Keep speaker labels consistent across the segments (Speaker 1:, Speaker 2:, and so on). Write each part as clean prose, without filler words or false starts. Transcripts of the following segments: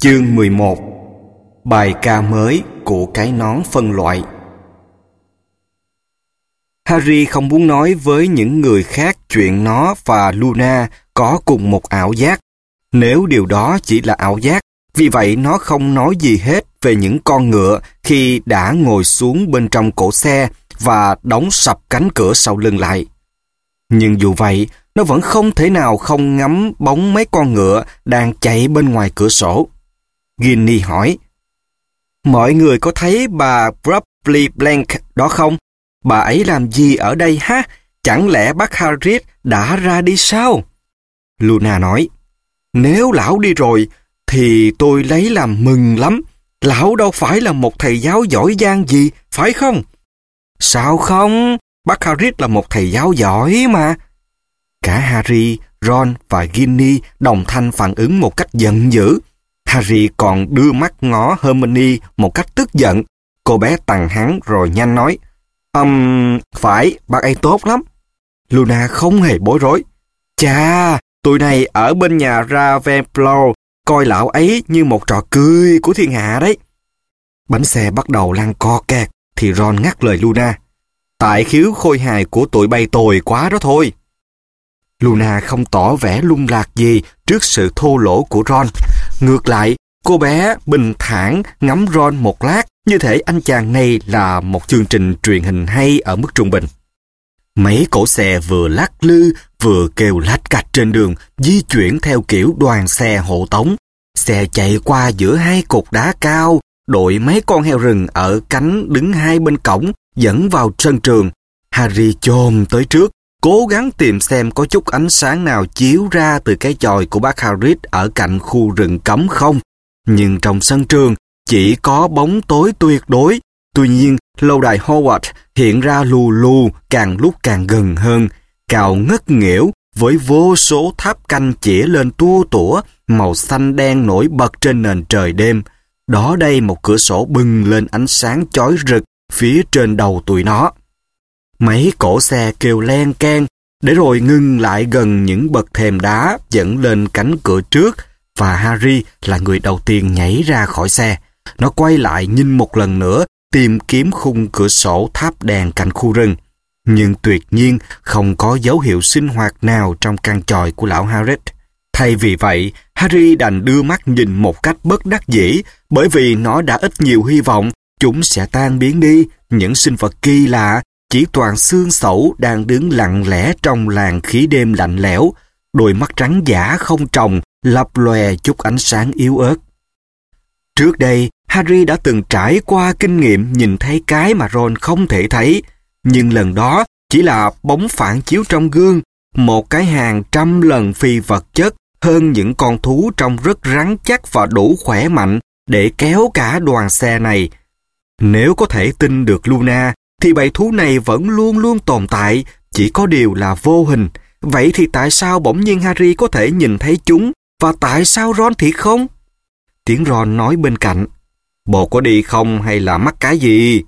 Speaker 1: Chương 11. Bài ca mới của cái nón phân loại. Harry không muốn nói với những người khác chuyện nó và Luna có cùng một ảo giác, nếu điều đó chỉ là ảo giác. Vì vậy nó không nói gì hết về những con ngựa khi đã ngồi xuống bên trong cỗ xe và đóng sập cánh cửa sau lưng lại. Nhưng dù vậy, nó vẫn không thể nào không ngắm bóng mấy con ngựa đang chạy bên ngoài cửa sổ. Ginny hỏi: "Mọi người có thấy bà Probably Blank đó không? Bà ấy làm gì ở đây ha? Chẳng lẽ bác Hagrid đã ra đi sao?" Luna nói: "Nếu lão đi rồi, thì tôi lấy làm mừng lắm. Lão đâu phải là một thầy giáo giỏi giang gì, phải không?" "Sao không? Bác Hagrid là một thầy giáo giỏi mà." Cả Harry, Ron và Ginny đồng thanh phản ứng một cách giận dữ. Harry còn đưa mắt ngó Hermione một cách tức giận. Cô bé tằng hắn rồi nhanh nói: Phải, bác ấy tốt lắm." Luna không hề bối rối: "Chà, tụi này ở bên nhà Ravenclaw coi lão ấy như một trò cười của thiên hạ đấy." Bánh xe bắt đầu lăn co kẹt thì Ron ngắt lời Luna: "Tại khiếu khôi hài của tụi bay tồi quá đó thôi." Luna không tỏ vẻ lung lạc gì trước sự thô lỗ của Ron. Ngược lại, cô bé bình thản ngắm Ron một lát, như thể anh chàng này là một chương trình truyền hình hay ở mức trung bình. Mấy cỗ xe vừa lắc lư vừa kêu lách cạch trên đường, di chuyển theo kiểu đoàn xe hộ tống. Xe chạy qua giữa hai cột đá cao, đội mấy con heo rừng ở cánh đứng hai bên cổng dẫn vào sân trường. Harry chồm tới trước, cố gắng tìm xem có chút ánh sáng nào chiếu ra từ cái chòi của bác Hagrid ở cạnh khu rừng cấm không. Nhưng trong sân trường chỉ có bóng tối tuyệt đối. Tuy nhiên, lâu đài Hogwarts hiện ra lù lù càng lúc càng gần hơn, cao ngất nghễu với vô số tháp canh chĩa lên tua tủa, màu xanh đen nổi bật trên nền trời đêm. Đó đây một cửa sổ bừng lên ánh sáng chói rực phía trên đầu tụi nó. Mấy cỗ xe kêu len keng, để rồi ngừng lại gần những bậc thềm đá dẫn lên cánh cửa trước, và Harry là người đầu tiên nhảy ra khỏi xe. Nó quay lại nhìn một lần nữa, tìm kiếm khung cửa sổ tháp đèn cạnh khu rừng. Nhưng tuyệt nhiên không có dấu hiệu sinh hoạt nào trong căn chòi của lão Hagrid. Thay vì vậy, Harry đành đưa mắt nhìn một cách bất đắc dĩ, bởi vì nó đã ít nhiều hy vọng chúng sẽ tan biến đi. Những sinh vật kỳ lạ, chỉ toàn xương xẩu đang đứng lặng lẽ trong làn khí đêm lạnh lẽo, đôi mắt trắng dã không tròng, lập lòe chút ánh sáng yếu ớt. Trước đây, Harry đã từng trải qua kinh nghiệm nhìn thấy cái mà Ron không thể thấy, nhưng lần đó chỉ là bóng phản chiếu trong gương, một cái hàng trăm lần phi vật chất hơn những con thú trông rất rắn chắc và đủ khỏe mạnh để kéo cả đoàn xe này. Nếu có thể tin được Luna, thì bầy thú này vẫn luôn luôn tồn tại, chỉ có điều là vô hình. Vậy thì tại sao bỗng nhiên Harry có thể nhìn thấy chúng, và tại sao Ron thì không? Tiếng Ron nói bên cạnh: "Bộ có đi không hay là mắc cái gì?"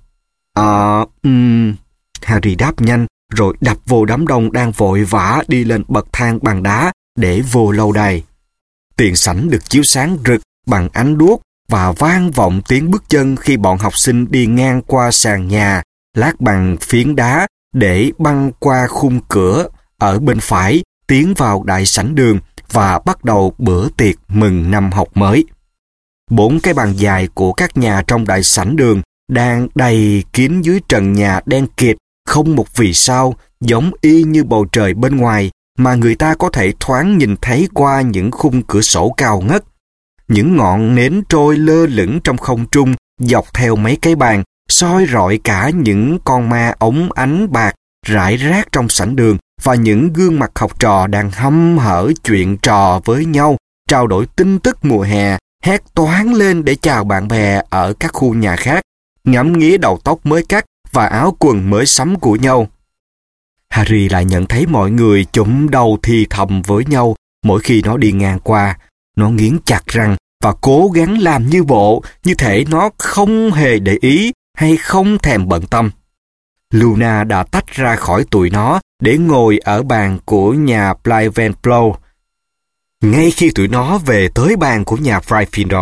Speaker 1: Harry đáp nhanh, rồi đập vô đám đông đang vội vã đi lên bậc thang bằng đá để vô lâu đài. Tiền sảnh được chiếu sáng rực bằng ánh đuốc và vang vọng tiếng bước chân khi bọn học sinh đi ngang qua sàn nhà lát bằng phiến đá để băng qua khung cửa ở bên phải, tiến vào đại sảnh đường và bắt đầu bữa tiệc mừng năm học mới. 4 cái bàn dài của các nhà trong đại sảnh đường đang đầy kín dưới trần nhà đen kịt, không một vì sao, giống y như bầu trời bên ngoài mà người ta có thể thoáng nhìn thấy qua những khung cửa sổ cao ngất. Những ngọn nến trôi lơ lửng trong không trung dọc theo mấy cái bàn, soi rọi cả những con ma ống ánh bạc rải rác trong sảnh đường, và những gương mặt học trò đang hăm hở chuyện trò với nhau, trao đổi tin tức mùa hè, hét toáng lên để chào bạn bè ở các khu nhà khác, ngắm nghía đầu tóc mới cắt và áo quần mới sắm của nhau. Harry lại nhận thấy mọi người chụm đầu thì thầm với nhau mỗi khi nó đi ngang qua. Nó nghiến chặt răng và cố gắng làm như bộ, như thể nó không hề để ý hay không thèm bận tâm. Luna đã tách ra khỏi tụi nó để ngồi ở bàn của nhà Ravenclaw. Ngay khi tụi nó về tới bàn của nhà Gryffindor,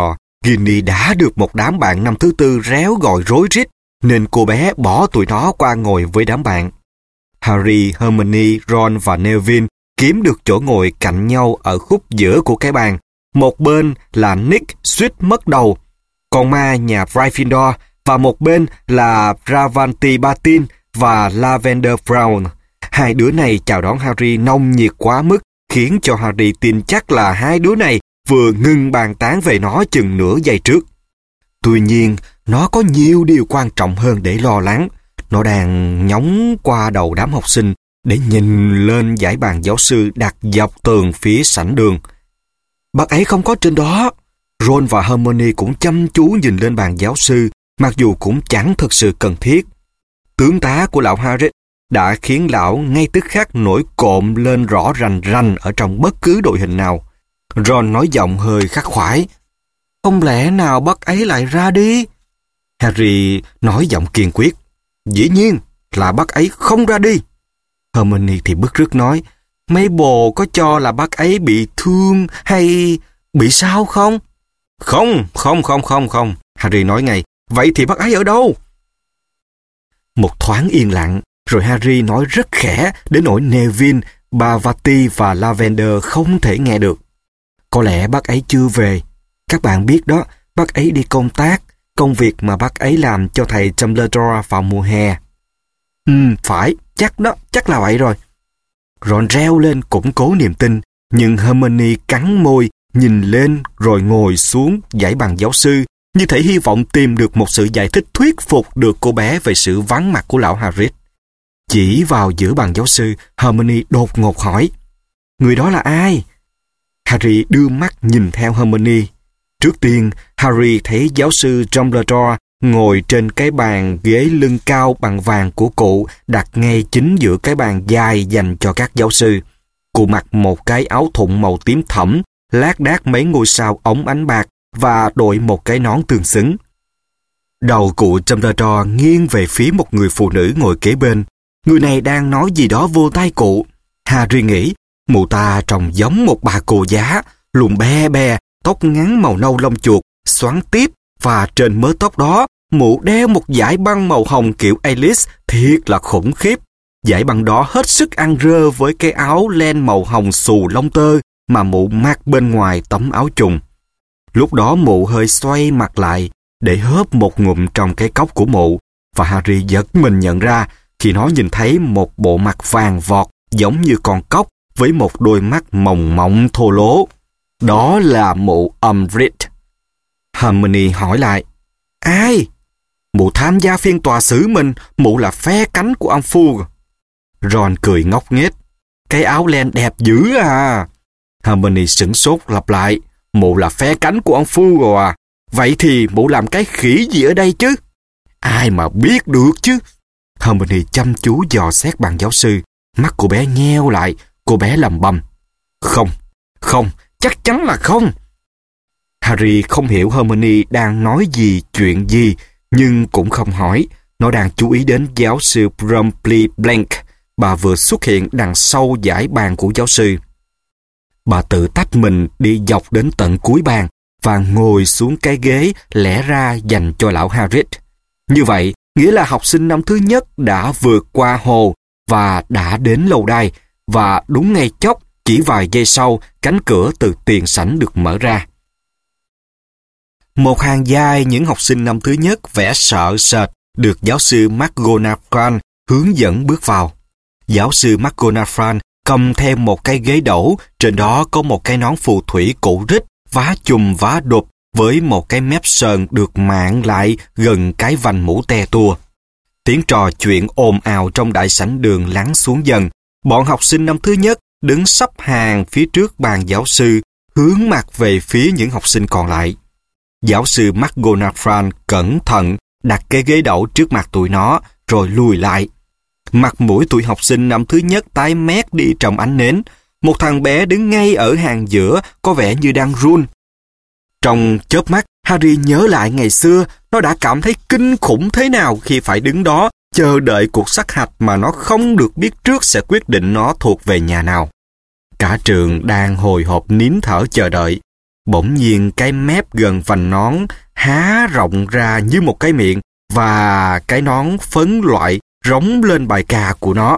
Speaker 1: Ginny đã được một đám bạn năm thứ tư réo gọi rối rít, nên cô bé bỏ tụi nó qua ngồi với đám bạn. Harry, Hermione, Ron và Neville kiếm được chỗ ngồi cạnh nhau ở khúc giữa của cái bàn. Một bên là Nick suýt mất đầu, con ma nhà Gryffindor, và một bên là Ravanti Bartin và Lavender Brown. Hai đứa này chào đón Harry nồng nhiệt quá mức, khiến cho Harry tin chắc là hai đứa này vừa ngừng bàn tán về nó chừng nửa giây trước. Tuy nhiên, nó có nhiều điều quan trọng hơn để lo lắng. Nó đang nhóng qua đầu đám học sinh để nhìn lên dãy bàn giáo sư đặt dọc tường phía sảnh đường. Bác ấy không có trên đó. Ron và Hermione cũng chăm chú nhìn lên bàn giáo sư, mặc dù cũng chẳng thực sự cần thiết. Tướng tá của lão Hagrid đã khiến lão ngay tức khắc nổi cộm lên rõ rành rành ở trong bất cứ đội hình nào. Ron nói giọng hơi khắc khoải. Không lẽ nào bác ấy lại ra đi? Harry nói giọng kiên quyết. Dĩ nhiên là bác ấy không ra đi. Hermione thì bức rứt nói. Mabel có cho là bác ấy bị thương hay bị sao không? Không. Harry nói ngay. Vậy thì bác ấy ở đâu? Một thoáng yên lặng, rồi Harry nói rất khẽ đến nỗi Neville, Parvati và Lavender không thể nghe được. Có lẽ bác ấy chưa về. Các bạn biết đó, bác ấy đi công tác, công việc mà bác ấy làm cho thầy Dumbledore vào mùa hè. Phải, chắc là vậy rồi. Ron reo lên củng cố niềm tin, nhưng Hermione cắn môi, nhìn lên rồi ngồi xuống dãy bàn giáo sư, như thể hy vọng tìm được một sự giải thích thuyết phục được cô bé về sự vắng mặt của lão Hagrid. Chỉ vào giữa bàn giáo sư, Hermione đột ngột hỏi, người đó là ai? Harry đưa mắt nhìn theo Hermione. Trước tiên, Harry thấy giáo sư Dumbledore ngồi trên cái bàn ghế lưng cao bằng vàng của cụ, đặt ngay chính giữa cái bàn dài dành cho các giáo sư. Cụ mặc một cái áo thụng màu tím thẫm, lác đác mấy ngôi sao óng ánh bạc và đội một cái nón tương xứng. Đầu cụ Dumbledore nghiêng về phía một người phụ nữ ngồi kế bên. Người này đang nói gì đó vô tai cụ. Harry nghĩ, mụ ta trông giống một bà cô giá, lùn be be, tóc ngắn màu nâu lông chuột, xoắn tiếp, và trên mớ tóc đó, mụ đeo một dải băng màu hồng kiểu Alice, thiệt là khủng khiếp. Dải băng đó hết sức ăn rơ với cái áo len màu hồng xù lông tơ mà mụ mặc bên ngoài tấm áo trùng. Lúc đó mụ hơi xoay mặt lại để hớp một ngụm trong cái cốc của mụ, và Harry giật mình nhận ra khi nó nhìn thấy một bộ mặt vàng vọt giống như con cóc với một đôi mắt mồng mộng thô lố. Đó là mụ Umbridge. Hermione hỏi lại, ai? Mụ tham gia phiên tòa xử mình, mụ là phe cánh của ông Fudge. Ron cười ngốc nghếch, cái áo len đẹp dữ à. Hermione sửng sốt lặp lại, mụ là phe cánh của ông Fudge à? Vậy thì mụ làm cái khỉ gì ở đây chứ? Ai mà biết được chứ? Hermione chăm chú dò xét bàn giáo sư, mắt cô bé nheo lại, cô bé lẩm bẩm. Không, chắc chắn là không. Harry không hiểu Hermione đang nói chuyện gì, nhưng cũng không hỏi. Nó đang chú ý đến giáo sư Brumley Blank. Bà vừa xuất hiện đằng sau dãy bàn của giáo sư. Bà tự tách mình đi dọc đến tận cuối bàn và ngồi xuống cái ghế lẽ ra dành cho lão Hagrid. Như vậy, nghĩa là học sinh năm thứ nhất đã vượt qua hồ và đã đến lâu đài, và đúng ngay chốc, chỉ vài giây sau, cánh cửa từ tiền sảnh được mở ra. Một hàng dài những học sinh năm thứ nhất vẻ sợ sệt được giáo sư McGonagall hướng dẫn bước vào. Giáo sư McGonagall cầm theo một cái ghế đẩu, trên đó có một cái nón phù thủy cũ rích, vá chùm vá đục với một cái mép sờn được mạn lại gần cái vành mũ te tua. Tiếng trò chuyện ồn ào trong đại sảnh đường lắng xuống dần. Bọn học sinh năm thứ nhất đứng sắp hàng phía trước bàn giáo sư, hướng mặt về phía những học sinh còn lại. Giáo sư McGonagall cẩn thận đặt cái ghế đẩu trước mặt tụi nó, rồi lùi lại. Mặt mũi tụi học sinh năm thứ nhất tái mét đi trong ánh nến. Một thằng bé đứng ngay ở hàng giữa, có vẻ như đang run. Trong chớp mắt, Harry nhớ lại ngày xưa, nó đã cảm thấy kinh khủng thế nào khi phải đứng đó, chờ đợi cuộc sát hạch mà nó không được biết trước sẽ quyết định nó thuộc về nhà nào. Cả trường đang hồi hộp nín thở chờ đợi. Bỗng nhiên cái mép gần vành nón há rộng ra như một cái miệng và cái nón phấn loại rống lên bài ca của nó.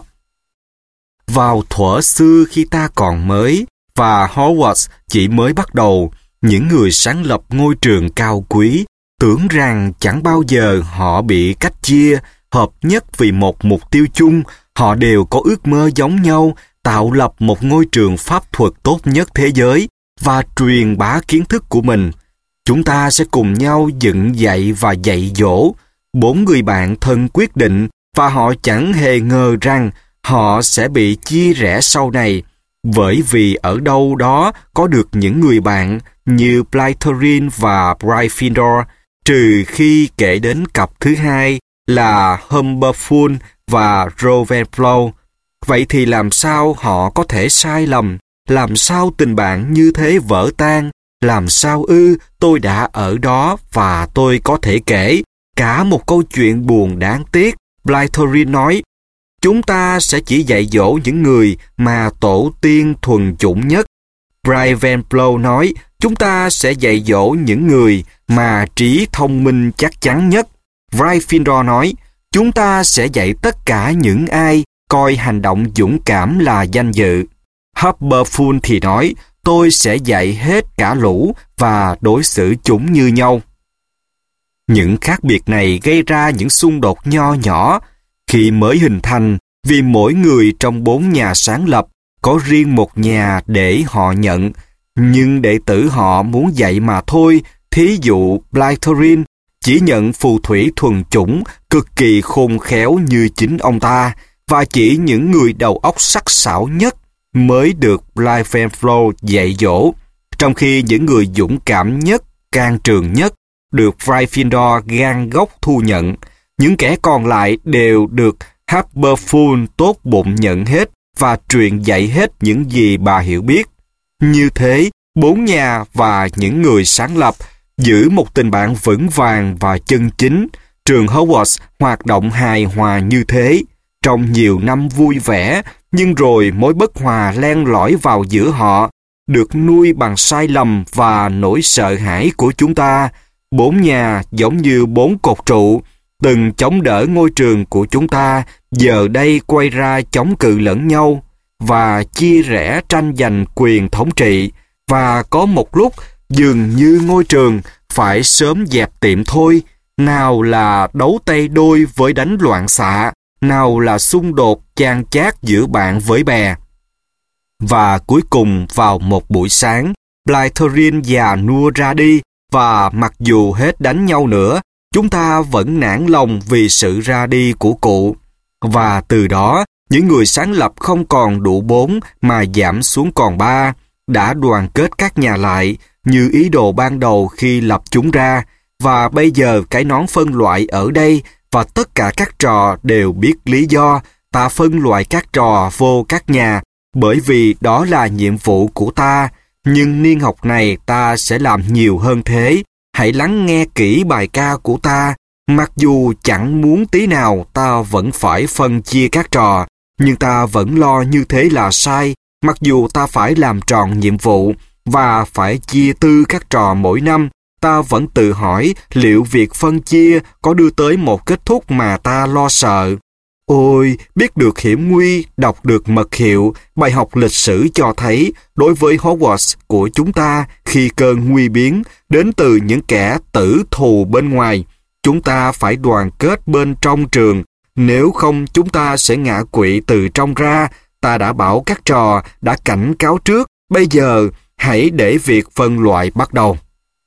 Speaker 1: Vào thuở xưa khi ta còn mới và Hogwarts chỉ mới bắt đầu, những người sáng lập ngôi trường cao quý tưởng rằng chẳng bao giờ họ bị cách chia, hợp nhất vì một mục tiêu chung. Họ đều có ước mơ giống nhau, tạo lập một ngôi trường pháp thuật tốt nhất thế giới và truyền bá kiến thức của mình. Chúng ta sẽ cùng nhau dựng dậy và dạy dỗ. 4 người bạn thân quyết định và họ chẳng hề ngờ rằng họ sẽ bị chia rẽ sau này, bởi vì ở đâu đó có được những người bạn như Slytherin và Gryffindor, trừ khi kể đến cặp thứ hai là Humberful và Ravenclaw. Vậy thì làm sao họ có thể sai lầm? Làm sao tình bạn như thế vỡ tan? Làm sao tôi đã ở đó và tôi có thể kể cả một câu chuyện buồn đáng tiếc. Slytherin nói, chúng ta sẽ chỉ dạy dỗ những người mà tổ tiên thuần chủng nhất. Ravenclaw nói, chúng ta sẽ dạy dỗ những người mà trí thông minh chắc chắn nhất. Gryffindor nói, chúng ta sẽ dạy tất cả những ai coi hành động dũng cảm là danh dự. Humberful thì nói, tôi sẽ dạy hết cả lũ và đối xử chúng như nhau. Những khác biệt này gây ra những xung đột nho nhỏ khi mới hình thành, vì mỗi người trong 4 nhà sáng lập có riêng một nhà để họ nhận, nhưng đệ tử họ muốn dạy mà thôi. Thí dụ Slytherin chỉ nhận phù thủy thuần chủng cực kỳ khôn khéo như chính ông ta, và chỉ những người đầu óc sắc sảo nhất mới được Ravenclaw dạy dỗ, trong khi những người dũng cảm nhất, can trường nhất được Gryffindor gan góc thu nhận. Những kẻ còn lại đều được Humberful tốt bụng nhận hết và truyền dạy hết những gì bà hiểu biết. Như thế, 4 nhà và những người sáng lập giữ một tình bạn vững vàng và chân chính. Trường Hogwarts hoạt động hài hòa như thế trong nhiều năm vui vẻ, nhưng rồi mối bất hòa len lỏi vào giữa họ, được nuôi bằng sai lầm và nỗi sợ hãi của chúng ta. 4 nhà giống như 4 cột trụ từng chống đỡ ngôi trường của chúng ta, giờ đây quay ra chống cự lẫn nhau và chia rẽ tranh giành quyền thống trị. Và có một lúc dường như ngôi trường phải sớm dẹp tiệm thôi. Nào là đấu tay đôi với đánh loạn xạ, nào là xung đột chan chát giữa bạn với bè. Và cuối cùng vào một buổi sáng, Slytherin già nua ra đi, và mặc dù hết đánh nhau nữa, chúng ta vẫn nản lòng vì sự ra đi của cụ. Và từ đó, những người sáng lập không còn đủ 4 mà giảm xuống còn 3, đã đoàn kết các nhà lại như ý đồ ban đầu khi lập chúng ra. Và bây giờ cái nón phân loại ở đây, và tất cả các trò đều biết lý do ta phân loại các trò vô các nhà, bởi vì đó là nhiệm vụ của ta. Nhưng niên học này ta sẽ làm nhiều hơn thế. Hãy lắng nghe kỹ bài ca của ta. Mặc dù chẳng muốn tí nào ta vẫn phải phân chia các trò, nhưng ta vẫn lo như thế là sai. Mặc dù ta phải làm tròn nhiệm vụ và phải chia tư các trò mỗi năm, ta vẫn tự hỏi liệu việc phân chia có đưa tới một kết thúc mà ta lo sợ. Ôi, biết được hiểm nguy, đọc được mật hiệu, bài học lịch sử cho thấy đối với Hogwarts của chúng ta khi cơn nguy biến đến từ những kẻ tử thù bên ngoài, chúng ta phải đoàn kết bên trong trường, nếu không chúng ta sẽ ngã quỵ từ trong ra. Ta đã bảo các trò, đã cảnh cáo trước, bây giờ hãy để việc phân loại bắt đầu.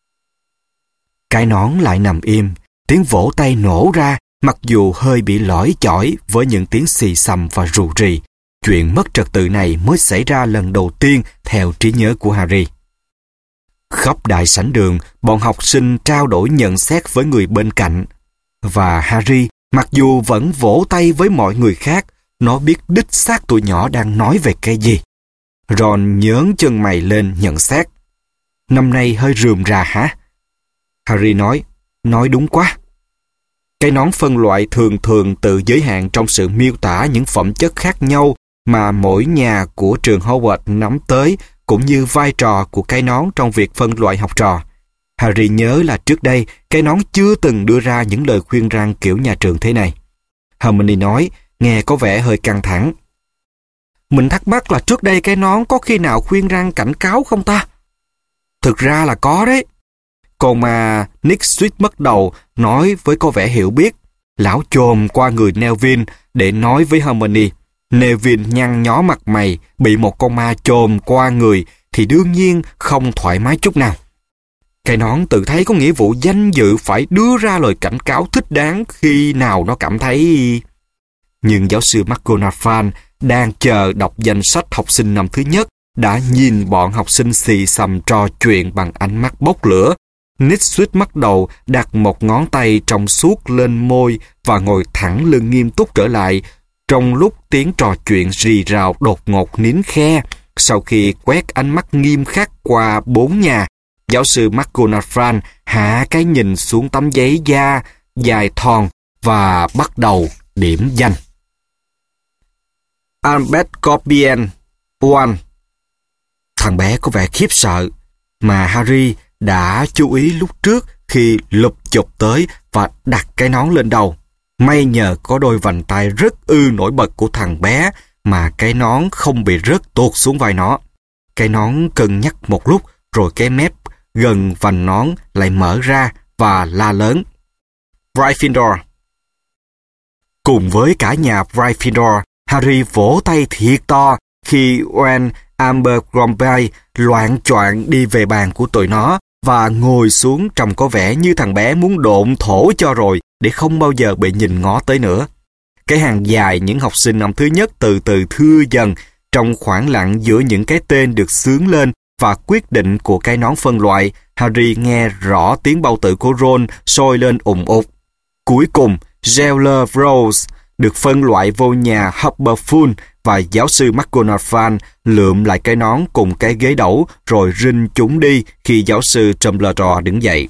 Speaker 1: Cái nón lại nằm im, tiếng vỗ tay nổ ra, mặc dù hơi bị lỏi chỏi với những tiếng xì xầm và rù rì. Chuyện mất trật tự này mới xảy ra lần đầu tiên theo trí nhớ của Harry. Khắp đại sảnh đường, bọn học sinh trao đổi nhận xét với người bên cạnh. Và Harry, mặc dù vẫn vỗ tay với mọi người khác, nó biết đích xác tụi nhỏ đang nói về cái gì. Ron nhớn chân mày lên nhận xét. Năm nay hơi rườm rà hả? Harry nói đúng quá. Cái nón phân loại thường thường tự giới hạn trong sự miêu tả những phẩm chất khác nhau mà mỗi nhà của trường Hogwarts nắm tới cũng như vai trò của cái nón trong việc phân loại học trò. Harry nhớ là trước đây cái nón chưa từng đưa ra những lời khuyên răn kiểu nhà trường thế này. Hermione nói, nghe có vẻ hơi căng thẳng. Mình thắc mắc là trước đây cái nón có khi nào khuyên răn cảnh cáo không ta? Thực ra là có đấy. Còn mà Nick suýt mất đầu nói với có vẻ hiểu biết. Lão chồm qua người Neville để nói với Hermione. Neville nhăn nhó mặt mày, bị một con ma chồm qua người thì đương nhiên không thoải mái chút nào. Cái nón tự thấy có nghĩa vụ danh dự phải đưa ra lời cảnh cáo thích đáng khi nào nó cảm thấy... Nhưng giáo sư McGonagall đang chờ đọc danh sách học sinh năm thứ nhất đã nhìn bọn học sinh xì xầm trò chuyện bằng ánh mắt bốc lửa. Nick suýt bắt đầu đặt một ngón tay trong suốt lên môi và ngồi thẳng lưng nghiêm túc trở lại trong lúc tiếng trò chuyện rì rào đột ngột nín khe. Sau khi quét ánh mắt nghiêm khắc qua 4 nhà, giáo sư McGonagall hạ cái nhìn xuống tấm giấy da dài thon và bắt đầu điểm danh. Albert Corbien, 1. Thằng bé có vẻ khiếp sợ, mà Harry đã chú ý lúc trước khi lụp chụp tới và đặt cái nón lên đầu. May nhờ có đôi vành tay rất nổi bật của thằng bé mà cái nón không bị rớt tuột xuống vai nó. Cái nón cân nhắc một lúc rồi cái mép gần vành nón lại mở ra và la lớn. Gryffindor. Cùng với cả nhà Gryffindor, Harry vỗ tay thiệt to khi Ron Abercrombie loạng choạng đi về bàn của tụi nó và ngồi xuống trông có vẻ như thằng bé muốn độn thổ cho rồi để không bao giờ bị nhìn ngó tới nữa. Cái hàng dài những học sinh năm thứ nhất từ từ thưa dần trong khoảng lặng giữa những cái tên được xướng lên và quyết định của cái nón phân loại. Harry nghe rõ tiếng bao tử của Ron sôi lên ùng ục. Cuối cùng, Geller Rose được phân loại vô nhà Hufflepuff và giáo sư McGonagall lượm lại cái nón cùng cái ghế đẩu rồi rinh chúng đi khi giáo sư Dumbledore đứng dậy.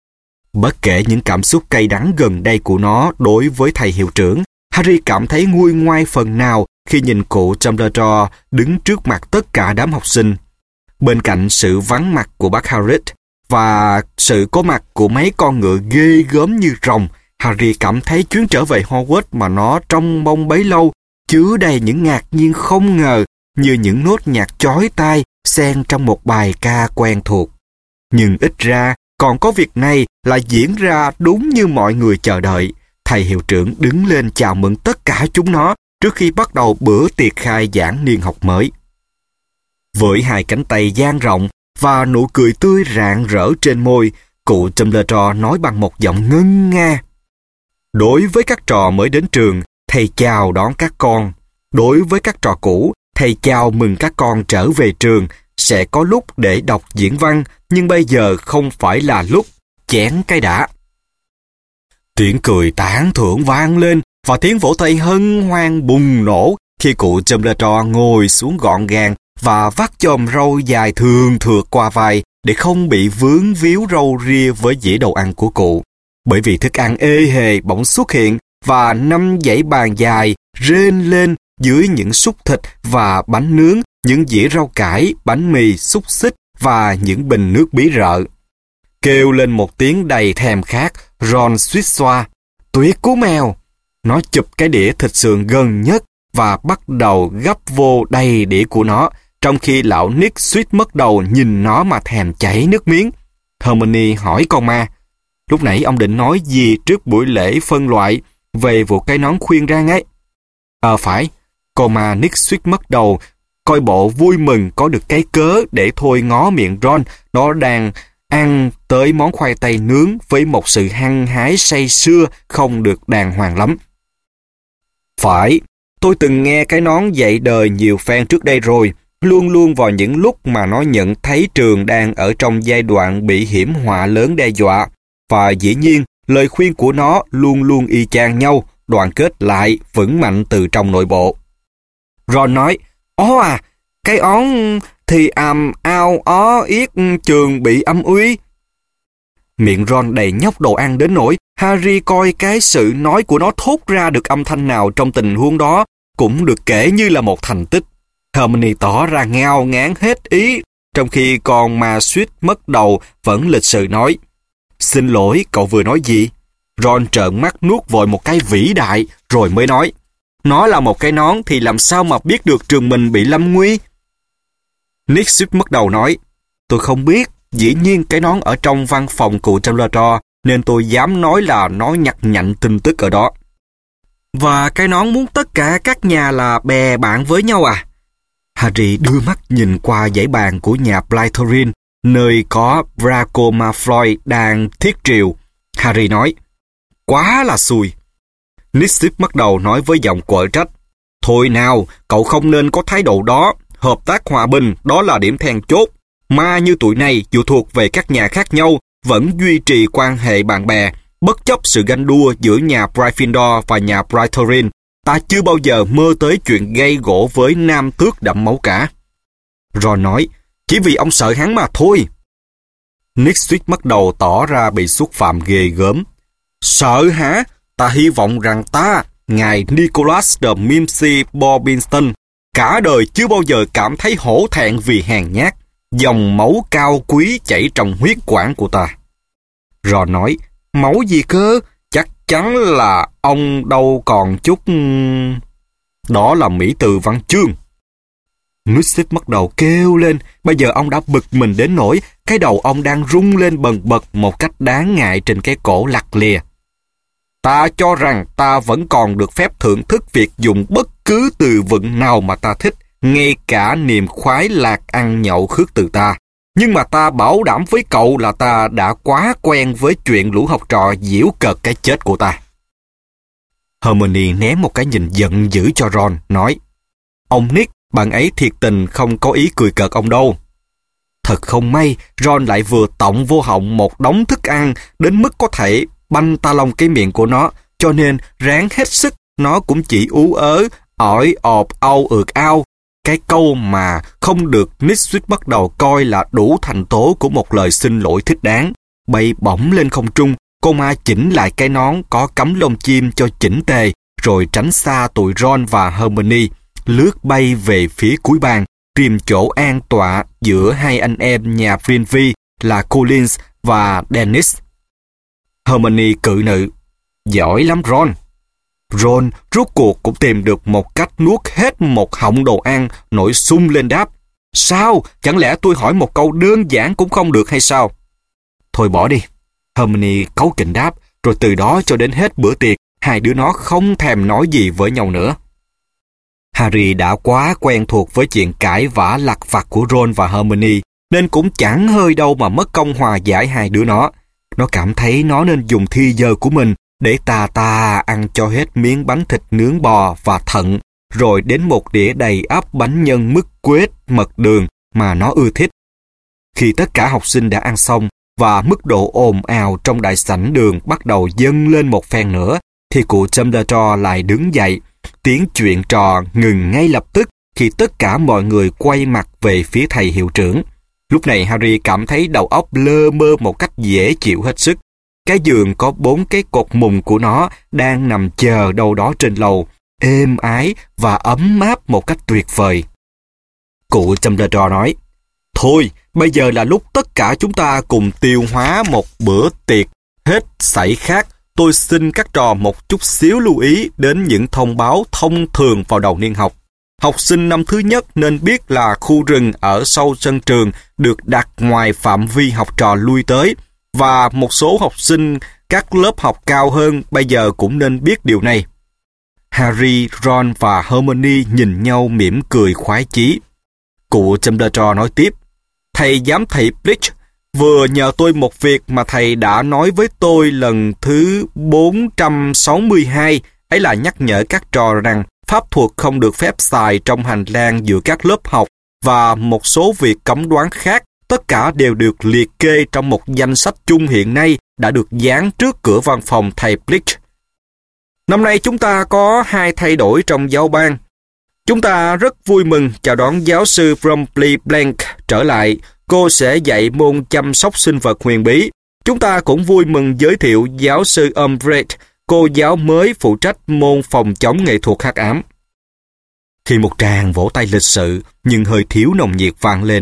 Speaker 1: Bất kể những cảm xúc cay đắng gần đây của nó đối với thầy hiệu trưởng, Harry cảm thấy nguôi ngoai phần nào khi nhìn cụ Dumbledore đứng trước mặt tất cả đám học sinh. Bên cạnh sự vắng mặt của bác Hagrid và sự có mặt của mấy con ngựa ghê gớm như rồng, Harry cảm thấy chuyến trở về Hogwarts mà nó trông mong bấy lâu chứa đầy những ngạc nhiên không ngờ như những nốt nhạc chói tai xen trong một bài ca quen thuộc. Nhưng ít ra còn có việc này là diễn ra đúng như mọi người chờ đợi. Thầy hiệu trưởng đứng lên chào mừng tất cả chúng nó trước khi bắt đầu bữa tiệc khai giảng niên học mới. Với hai cánh tay dang rộng và nụ cười tươi rạng rỡ trên môi, cụ Dumbledore nói bằng một giọng ngân nga. Đối với các trò mới đến trường, thầy chào đón các con. Đối với các trò cũ, thầy chào mừng các con trở về trường. Sẽ có lúc để đọc diễn văn, nhưng bây giờ không phải là lúc. Chén cái đã. Tiếng cười tán thưởng vang lên và tiếng vỗ tay hân hoan bùng nổ khi cụ Dumbledore ngồi xuống gọn gàng và vắt chòm râu dài thường thượt qua vai để không bị vướng víu râu ria với dĩa đồ ăn của cụ. Bởi vì thức ăn ê hề bỗng xuất hiện và 5 dãy bàn dài rên lên dưới những xúc thịt và bánh nướng, những dĩa rau cải, bánh mì, xúc xích và những bình nước bí rợ. Kêu lên một tiếng đầy thèm khát, Ron suýt xoa. Tuyệt cú mèo! Nó chụp cái đĩa thịt sườn gần nhất và bắt đầu gắp vô đầy đĩa của nó, trong khi lão Nick suýt mất đầu nhìn nó mà thèm chảy nước miếng. Hermione hỏi con ma, lúc nãy ông định nói gì trước buổi lễ phân loại về vụ cái nón khuyên răn ấy? Phải. Con ma Nick suýt mất đầu, coi bộ vui mừng có được cái cớ để thôi ngó miệng Ron. Nó đang ăn tới món khoai tây nướng với một sự hăng hái say sưa không được đàng hoàng lắm. Phải, tôi từng nghe cái nón dạy đời nhiều phen trước đây rồi, luôn luôn vào những lúc mà nó nhận thấy trường đang ở trong giai đoạn bị hiểm họa lớn đe dọa. Và dĩ nhiên, lời khuyên của nó luôn luôn y chang nhau, đoàn kết lại, vững mạnh từ trong nội bộ. Ron nói, cái ón thì ao ó yết trường bị âm uy. Miệng Ron đầy nhóc đồ ăn đến nỗi Harry coi cái sự nói của nó thốt ra được âm thanh nào trong tình huống đó cũng được kể như là một thành tích. Hermione tỏ ra ngao ngán hết ý trong khi con ma suýt mất đầu vẫn lịch sự nói, xin lỗi, cậu vừa nói gì? Ron trợn mắt nuốt vội một cái vĩ đại, rồi mới nói, nó là một cái nón thì làm sao mà biết được trường mình bị lâm nguy? Nick suýt mất đầu nói, tôi không biết, dĩ nhiên cái nón ở trong văn phòng cụ Dumbledore, nên tôi dám nói là nó nhặt nhạnh tin tức ở đó. Và cái nón muốn tất cả các nhà là bè bạn với nhau à? Harry đưa mắt nhìn qua dãy bàn của nhà Slytherin, nơi có Draco Malfoy đang thiết triều. Harry nói, quá là xui. Nick bắt đầu nói với giọng quở trách, thôi nào, cậu không nên có thái độ đó. Hợp tác hòa bình, đó là điểm then chốt. Ma như tụi này, dù thuộc về các nhà khác nhau, vẫn duy trì quan hệ bạn bè, bất chấp sự ganh đua giữa nhà Gryffindor và nhà Slytherin. Ta chưa bao giờ mơ tới chuyện gây gổ với nam tước đẫm máu cả. Ron nói, chỉ vì ông sợ hắn mà thôi. Nick suýt bắt đầu tỏ ra bị xúc phạm ghê gớm. Sợ hả? Ta hy vọng rằng ta, ngài Nicholas de Mimsy Bobinston, cả đời chưa bao giờ cảm thấy hổ thẹn vì hèn nhát, dòng máu cao quý chảy trong huyết quản của ta. Ron nói, máu gì cơ? Chắc chắn là ông đâu còn chút... Đó là mỹ từ văn chương. Nick bắt đầu kêu lên, bây giờ ông đã bực mình đến nỗi cái đầu ông đang rung lên bần bật một cách đáng ngại trên cái cổ lặt lìa. Ta cho rằng ta vẫn còn được phép thưởng thức việc dùng bất cứ từ vựng nào mà ta thích, ngay cả niềm khoái lạc ăn nhậu khước từ ta. Nhưng mà ta bảo đảm với cậu là ta đã quá quen với chuyện lũ học trò giễu cợt cái chết của ta. Hermione ném một cái nhìn giận dữ cho Ron, nói, ông Nick, bạn ấy thiệt tình không có ý cười cợt ông đâu. Thật không may, Ron lại vừa tọng vô họng một đống thức ăn đến mức có thể banh ta lông cái miệng của nó, cho nên ráng hết sức, nó cũng chỉ ú ớ, ỏi ọp âu ược ao. Cái câu mà không được Nick bắt đầu coi là đủ thành tố của một lời xin lỗi thích đáng. Bay bổng lên không trung, con ma chỉnh lại cái nón có cắm lông chim cho chỉnh tề, rồi tránh xa tụi Ron và Hermione, lướt bay về phía cuối bàn, tìm chỗ an tọa giữa hai anh em nhà Grinvy là Collins và Dennis. Hermione cự nữ, giỏi lắm Ron. Ron rốt cuộc cũng tìm được một cách nuốt hết một họng đồ ăn, nổi sung lên đáp, sao? Chẳng lẽ tôi hỏi một câu đơn giản cũng không được hay sao? Thôi bỏ đi. Hermione cáu kỉnh đáp, rồi từ đó cho đến hết bữa tiệc, hai đứa nó không thèm nói gì với nhau nữa. Harry đã quá quen thuộc với chuyện cãi vã lặt vặt của Ron và Hermione, nên cũng chẳng hơi đâu mà mất công hòa giải hai đứa nó. Nó cảm thấy nó nên dùng thi giờ của mình để ta ăn cho hết miếng bánh thịt nướng bò và thận, rồi đến một đĩa đầy ắp bánh nhân mứt quết, mật đường mà nó ưa thích. Khi tất cả học sinh đã ăn xong và mức độ ồn ào trong đại sảnh đường bắt đầu dâng lên một phen nữa, thì cụ Dumbledore lại đứng dậy. Tiếng chuyện trò ngừng ngay lập tức khi tất cả mọi người quay mặt về phía thầy hiệu trưởng. Lúc này Harry cảm thấy đầu óc lơ mơ một cách dễ chịu hết sức. Cái giường có 4 cái cột mùng của nó đang nằm chờ đâu đó trên lầu, êm ái và ấm áp một cách tuyệt vời. Cụ Dumbledore nói, thôi, bây giờ là lúc tất cả chúng ta cùng tiêu hóa một bữa tiệc hết sảy khác. Tôi xin các trò một chút xíu lưu ý đến những thông báo thông thường vào đầu niên học. Học sinh năm thứ nhất nên biết là khu rừng ở sau sân trường được đặt ngoài phạm vi học trò lui tới, và một số học sinh các lớp học cao hơn bây giờ cũng nên biết điều này. Harry, Ron và Hermione nhìn nhau mỉm cười khoái chí. Cụ Dumbledore nói tiếp, thầy giám thị Bleach vừa nhờ tôi một việc mà thầy đã nói với tôi lần thứ 462, ấy là nhắc nhở các trò rằng pháp thuật không được phép xài trong hành lang giữa các lớp học, và một số việc cấm đoán khác, tất cả đều được liệt kê trong một danh sách chung hiện nay đã được dán trước cửa văn phòng thầy Bleach. Năm nay chúng ta có 2 thay đổi trong giáo ban. Chúng ta rất vui mừng chào đón giáo sư Bromley Blank trở lại. Cô sẽ dạy môn chăm sóc sinh vật huyền bí. Chúng ta cũng vui mừng giới thiệu giáo sư Umbridge, cô giáo mới phụ trách môn phòng chống nghệ thuật hắc ám. Khi một tràng vỗ tay lịch sự nhưng hơi thiếu nồng nhiệt vang lên,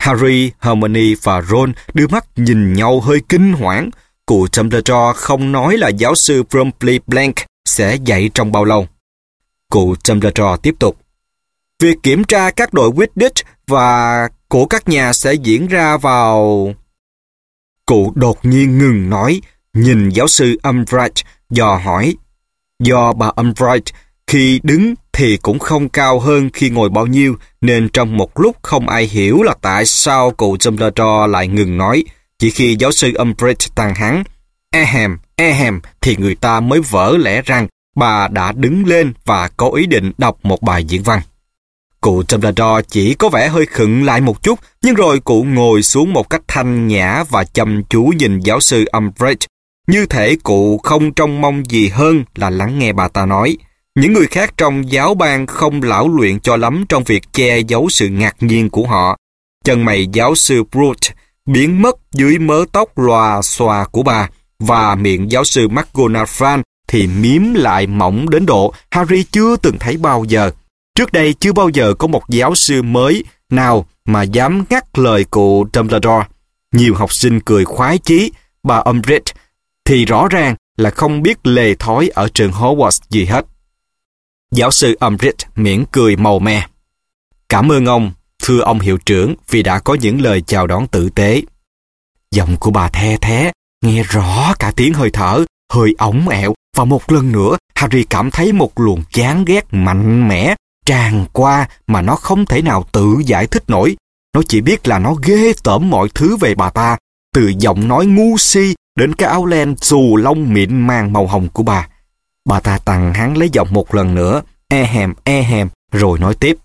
Speaker 1: Harry, Hermione và Ron đưa mắt nhìn nhau hơi kinh hoảng. Cụ Dumbledore không nói là giáo sư Bromley Blank sẽ dạy trong bao lâu. Cụ Dumbledore tiếp tục. Việc kiểm tra các đội Quidditch và của các nhà sẽ diễn ra vào... Cụ đột nhiên ngừng nói, nhìn giáo sư Umbridge, dò hỏi. Do bà Umbridge khi đứng thì cũng không cao hơn khi ngồi bao nhiêu, nên trong một lúc không ai hiểu là tại sao cụ Dumbledore lại ngừng nói. Chỉ khi giáo sư Umbridge tăng hắn, ehem, thì người ta mới vỡ lẽ rằng bà đã đứng lên và có ý định đọc một bài diễn văn. Cụ Dumbledore chỉ có vẻ hơi khựng lại một chút, nhưng rồi cụ ngồi xuống một cách thanh nhã và chăm chú nhìn giáo sư Umbridge. Như thể cụ không trông mong gì hơn là lắng nghe bà ta nói. Những người khác trong giáo ban không lão luyện cho lắm trong việc che giấu sự ngạc nhiên của họ. Chân mày giáo sư Brute biến mất dưới mớ tóc lòa xòa của bà, và miệng giáo sư McGonagall thì miếm lại mỏng đến độ Harry chưa từng thấy bao giờ. Trước đây chưa bao giờ có một giáo sư mới nào mà dám ngắt lời cụ Dumbledore. Nhiều học sinh cười khoái chí, bà Umbridge thì rõ ràng là không biết lề thói ở trường Hogwarts gì hết. Giáo sư Umbridge mỉm cười màu me. Cảm ơn ông, thưa ông hiệu trưởng, vì đã có những lời chào đón tử tế. Giọng của bà the thé, nghe rõ cả tiếng hơi thở, hơi ống ẹo, và một lần nữa Harry cảm thấy một luồng chán ghét mạnh mẽ tràn qua mà nó không thể nào tự giải thích nổi. Nó chỉ biết là nó ghê tởm mọi thứ về bà ta, từ giọng nói ngu si đến cái áo len xù lông mịn màng màu hồng của bà. Bà ta tằng hắn lấy giọng một lần nữa, ehem, rồi nói tiếp.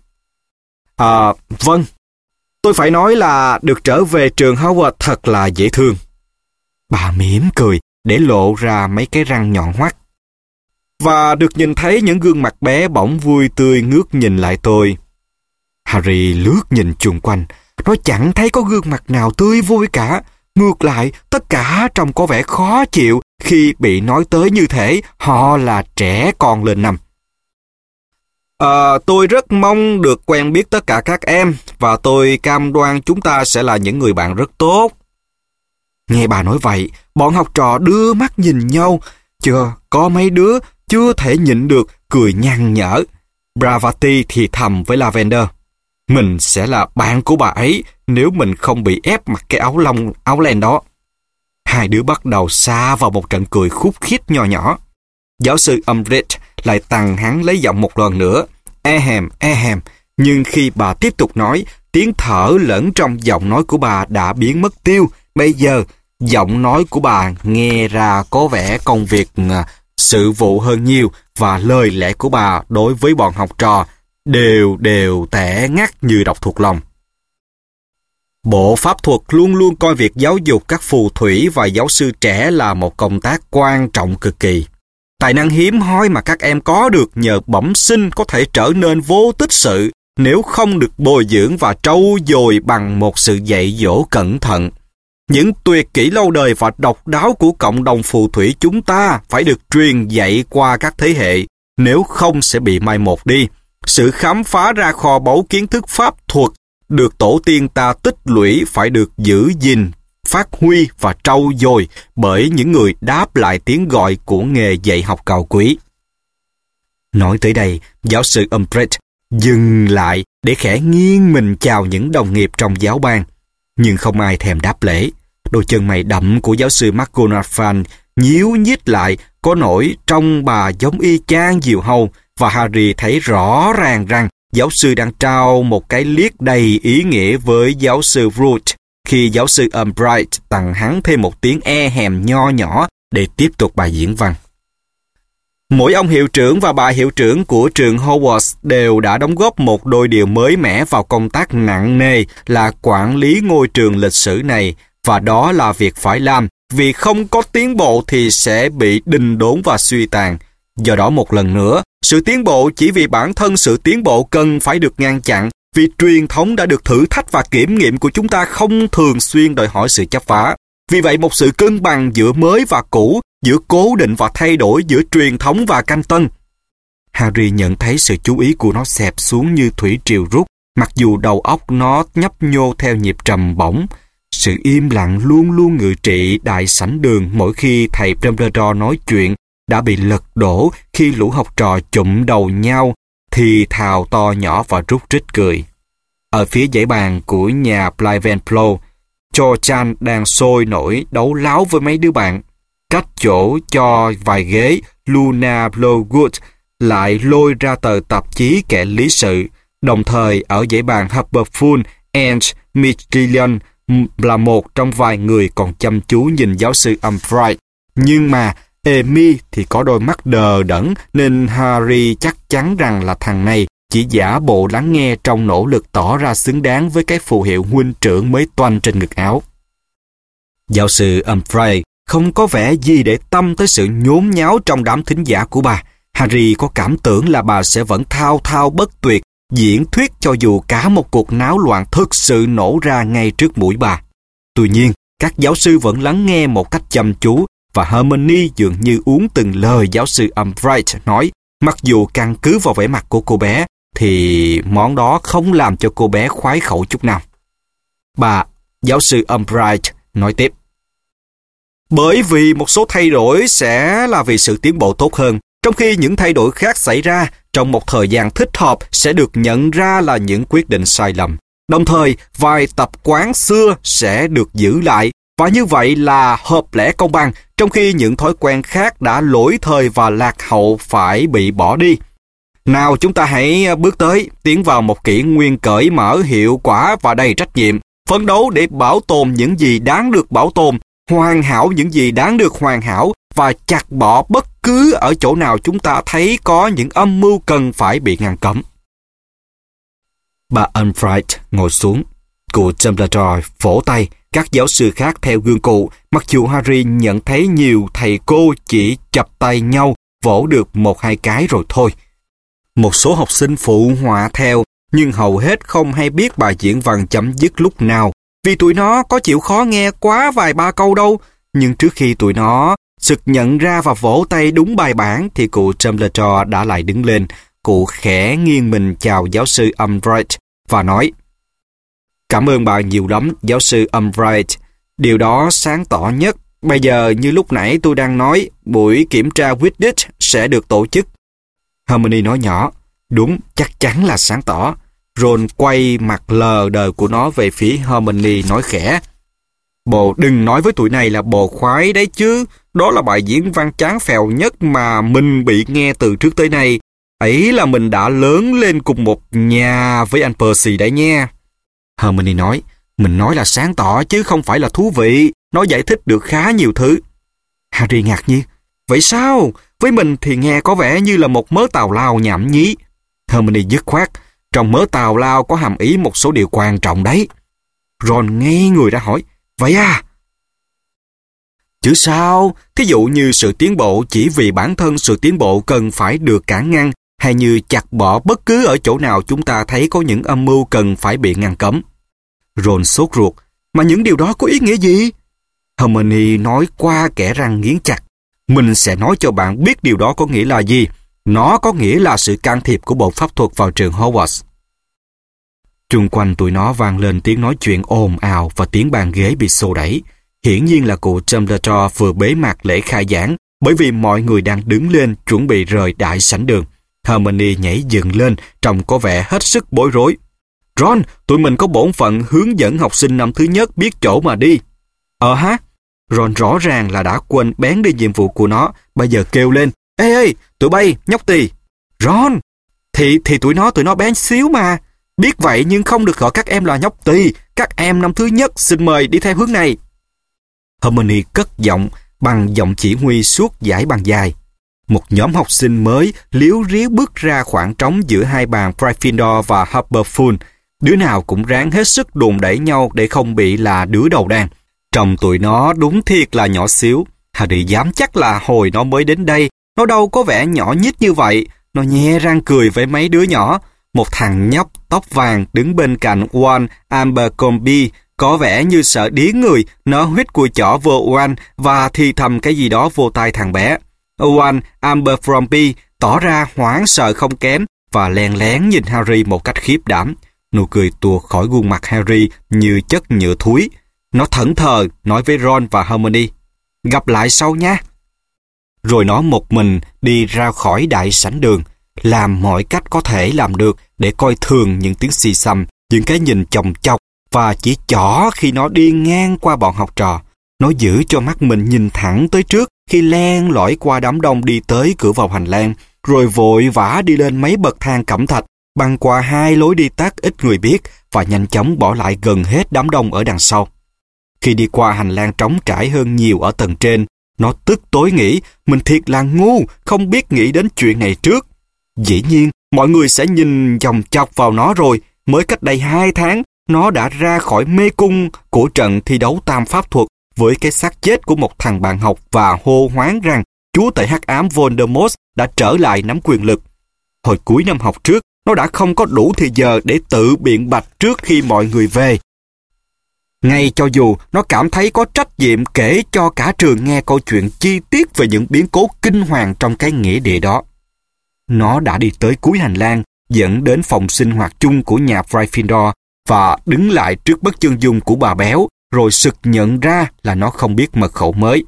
Speaker 1: Vâng, tôi phải nói là được trở về trường Hogwarts thật là dễ thương. Bà mỉm cười để lộ ra mấy cái răng nhọn hoắt. Và được nhìn thấy những gương mặt bé bỏng vui tươi ngước nhìn lại tôi. Harry lướt nhìn chung quanh, nó chẳng thấy có gương mặt nào tươi vui cả. Ngược lại, tất cả trông có vẻ khó chịu khi bị nói tới như thể họ là trẻ con lên năm. Tôi rất mong được quen biết tất cả các em, và tôi cam đoan chúng ta sẽ là những người bạn rất tốt. Nghe bà nói vậy, bọn học trò đưa mắt nhìn nhau, có mấy đứa chưa thể nhịn được cười nhăn nhở. Bravati thì thầm với Lavender. Mình sẽ là bạn của bà ấy nếu mình không bị ép mặc cái áo len đó. Hai đứa bắt đầu xa vào một trận cười khúc khích nho nhỏ. Giáo sư Umbridge lại tằng hắn lấy giọng một lần nữa. Ehem. Nhưng khi bà tiếp tục nói, tiếng thở lẫn trong giọng nói của bà đã biến mất tiêu. Bây giờ, giọng nói của bà nghe ra có vẻ công việc sự vụ hơn nhiều, và lời lẽ của bà đối với bọn học trò đều tẻ ngắt như đọc thuộc lòng. Bộ pháp thuật luôn luôn coi việc giáo dục các phù thủy và giáo sư trẻ là một công tác quan trọng cực kỳ. Tài năng hiếm hoi mà các em có được nhờ bẩm sinh có thể trở nên vô tích sự nếu không được bồi dưỡng và trau dồi bằng một sự dạy dỗ cẩn thận. Những tuyệt kỹ lâu đời và độc đáo của cộng đồng phù thủy chúng ta phải được truyền dạy qua các thế hệ, nếu không sẽ bị mai một đi. Sự khám phá ra kho báu kiến thức pháp thuật được tổ tiên ta tích lũy phải được giữ gìn, phát huy và trau dồi bởi những người đáp lại tiếng gọi của nghề dạy học cao quý. Nói tới đây, giáo sư Umbridge dừng lại để khẽ nghiêng mình chào những đồng nghiệp trong giáo ban. Nhưng không ai thèm đáp lễ. Đôi chân mày đậm của giáo sư McGonagall nhíu nhít lại, có nỗi trông bà giống y chang diều hâu, và Harry thấy rõ ràng rằng giáo sư đang trao một cái liếc đầy ý nghĩa với giáo sư Brute khi giáo sư Umbridge tặng hắn thêm một tiếng ehem nho nhỏ để tiếp tục bài diễn văn. Mỗi ông hiệu trưởng và bà hiệu trưởng của trường Hogwarts đều đã đóng góp một đôi điều mới mẻ vào công tác nặng nề là quản lý ngôi trường lịch sử này, và đó là việc phải làm, vì không có tiến bộ thì sẽ bị đình đốn và suy tàn. Do đó một lần nữa, sự tiến bộ chỉ vì bản thân sự tiến bộ cần phải được ngăn chặn, vì truyền thống đã được thử thách và kiểm nghiệm của chúng ta không thường xuyên đòi hỏi sự chấp phá. Vì vậy một sự cân bằng giữa mới và cũ, giữa cố định và thay đổi, giữa truyền thống và canh tân. Harry nhận thấy sự chú ý của nó xẹp xuống như thủy triều rút, mặc dù đầu óc nó nhấp nhô theo nhịp trầm bổng. Sự im lặng luôn luôn ngự trị đại sảnh đường mỗi khi thầy Dumbledore nói chuyện đã bị lật đổ khi lũ học trò chụm đầu nhau, thì thào to nhỏ và rúc rít cười. Ở phía dãy bàn của nhà Ravenclaw, Cho Chan đang sôi nổi đấu láo với mấy đứa bạn. Cách chỗ cho vài ghế, Luna Lovegood lại lôi ra tờ tạp chí kẻ lý sự. Đồng thời ở dãy bàn Hufflepuff, Ange Midgillian là một trong vài người còn chăm chú nhìn giáo sư Umbridge. Nhưng mà Amy thì có đôi mắt đờ đẫn nên Harry chắc chắn rằng là thằng này chỉ giả bộ lắng nghe trong nỗ lực tỏ ra xứng đáng với cái phù hiệu huynh trưởng mới toanh trên ngực áo. Giáo sư Umbridge không có vẻ gì để tâm tới sự nhốn nháo trong đám thính giả của bà. Harry có cảm tưởng là bà sẽ vẫn thao thao bất tuyệt diễn thuyết cho dù cả một cuộc náo loạn thực sự nổ ra ngay trước mũi bà. Tuy nhiên, các giáo sư vẫn lắng nghe một cách chăm chú và Hermione dường như uống từng lời giáo sư Umbridge nói, mặc dù căn cứ vào vẻ mặt của cô bé thì món đó không làm cho cô bé khoái khẩu chút nào. Giáo sư Umbridge nói tiếp. Bởi vì một số thay đổi sẽ là vì sự tiến bộ tốt hơn, trong khi những thay đổi khác xảy ra trong một thời gian thích hợp sẽ được nhận ra là những quyết định sai lầm. Đồng thời, vài tập quán xưa sẽ được giữ lại, và như vậy là hợp lẽ công bằng, trong khi những thói quen khác đã lỗi thời và lạc hậu phải bị bỏ đi. Nào chúng ta hãy bước tới, tiến vào một kỷ nguyên cởi mở, hiệu quả và đầy trách nhiệm, phấn đấu để bảo tồn những gì đáng được bảo tồn, hoàn hảo những gì đáng được hoàn hảo, và chặt bỏ bất cứ ở chỗ nào chúng ta thấy có những âm mưu cần phải bị ngăn cấm. Bà Umbridge ngồi xuống. Cụ Dumbledore vỗ tay, các giáo sư khác theo gương cụ, mặc dù Harry nhận thấy nhiều thầy cô chỉ chập tay nhau, vỗ được một hai cái rồi thôi. Một số học sinh phụ họa theo, nhưng hầu hết không hay biết bài diễn văn chấm dứt lúc nào, vì tụi nó có chịu khó nghe quá vài ba câu đâu. Nhưng trước khi tụi nó sực nhận ra và vỗ tay đúng bài bản thì cụ Dumbledore đã lại đứng lên. Cụ khẽ nghiêng mình chào giáo sư Umbridge và nói: Cảm ơn bà nhiều lắm, giáo sư Umbridge. Điều đó sáng tỏ nhất. Bây giờ như lúc nãy tôi đang nói, buổi kiểm tra Quidditch sẽ được tổ chức. Hermione nói nhỏ: Đúng, chắc chắn là sáng tỏ. Ron quay mặt lờ đờ của nó về phía Hermione nói khẽ: Bồ đừng nói với tụi này là bồ khoái đấy chứ. Đó là bài diễn văn chán phèo nhất mà mình bị nghe từ trước tới nay. Ấy là mình đã lớn lên cùng một nhà với anh Percy đấy nha. Hermione nói: Mình nói là sáng tỏ chứ không phải là thú vị. Nó giải thích được khá nhiều thứ. Harry ngạc nhiên: Vậy sao? Với mình thì nghe có vẻ như là một mớ tào lao nhảm nhí. Hermione dứt khoát: Trong mớ tào lao có hàm ý một số điều quan trọng đấy. Ron ngây người ra hỏi: Vậy à? Chứ sao? Thí dụ như sự tiến bộ chỉ vì bản thân sự tiến bộ cần phải được cản ngăn, hay như chặt bỏ bất cứ ở chỗ nào chúng ta thấy có những âm mưu cần phải bị ngăn cấm. Ron sốt ruột: Mà những điều đó có ý nghĩa gì? Hermione nói qua kẽ răng nghiến chặt: Mình sẽ nói cho bạn biết điều đó có nghĩa là gì. Nó có nghĩa là sự can thiệp của bộ pháp thuật vào trường Hogwarts. Chung quanh tụi nó vang lên tiếng nói chuyện ồn ào và tiếng bàn ghế bị xô đẩy. Hiển nhiên là cụ Dumbledore vừa bế mạc lễ khai giảng, bởi vì mọi người đang đứng lên chuẩn bị rời đại sảnh đường. Hermione nhảy dựng lên, trông có vẻ hết sức bối rối. Ron, tụi mình có bổn phận hướng dẫn học sinh năm thứ nhất biết chỗ mà đi. Hả? Ron rõ ràng là đã quên bén đi nhiệm vụ của nó, bây giờ kêu lên: Ê, tụi bay, nhóc tì. Ron, thì tụi nó bé xíu mà. Biết vậy nhưng không được gọi các em là nhóc tì. Các em năm thứ nhất xin mời đi theo hướng này. Hermione cất giọng bằng giọng chỉ huy suốt dãy bàn dài. Một nhóm học sinh mới liếu riếu bước ra khoảng trống giữa hai bàn Gryffindor và Hufflepuff. Đứa nào cũng ráng hết sức đùn đẩy nhau để không bị là đứa đầu đàn. Trông tụi nó đúng thiệt là nhỏ xíu. Harry dám chắc là hồi nó mới đến đây, nó đâu có vẻ nhỏ nhít như vậy. Nó nhe răng cười với mấy đứa nhỏ. Một thằng nhóc tóc vàng đứng bên cạnh Ron Abercrombie có vẻ như sợ điếng người. Nó huýt cùi chỏ vô Ron và thì thầm cái gì đó vô tai thằng bé. Ron Abercrombie tỏ ra hoảng sợ không kém và lén lén nhìn Harry một cách khiếp đảm. Nụ cười tuột khỏi gương mặt Harry như chất nhựa thúi. Nó thẫn thờ nói với Ron và Hermione, gặp lại sau nha. Rồi nó một mình đi ra khỏi đại sảnh đường, làm mọi cách có thể làm được để coi thường những tiếng xì xầm, những cái nhìn chòng chọc và chỉ chỏ khi nó đi ngang qua bọn học trò. Nó giữ cho mắt mình nhìn thẳng tới trước khi len lỏi qua đám đông đi tới cửa vào hành lang, rồi vội vã đi lên mấy bậc thang cẩm thạch, băng qua 2 lối đi tắt ít người biết và nhanh chóng bỏ lại gần hết đám đông ở đằng sau. Khi đi qua hành lang trống trải hơn nhiều ở tầng trên, nó tức tối nghĩ mình thiệt là ngu, không biết nghĩ đến chuyện này trước. Dĩ nhiên, mọi người sẽ nhìn chòng chọc vào nó rồi. Mới cách đây 2 tháng, nó đã ra khỏi mê cung của trận thi đấu tam pháp thuật với cái xác chết của một thằng bạn học và hô hoáng rằng chúa tể hắc ám Voldemort đã trở lại nắm quyền lực. Hồi cuối năm học trước, nó đã không có đủ thời giờ để tự biện bạch trước khi mọi người về. Ngay cho dù nó cảm thấy có trách nhiệm kể cho cả trường nghe câu chuyện chi tiết về những biến cố kinh hoàng trong cái nghĩa địa đó. Nó đã đi tới cuối hành lang, dẫn đến phòng sinh hoạt chung của nhà Gryffindor và đứng lại trước bức chân dung của bà béo, rồi sực nhận ra là nó không biết mật khẩu mới.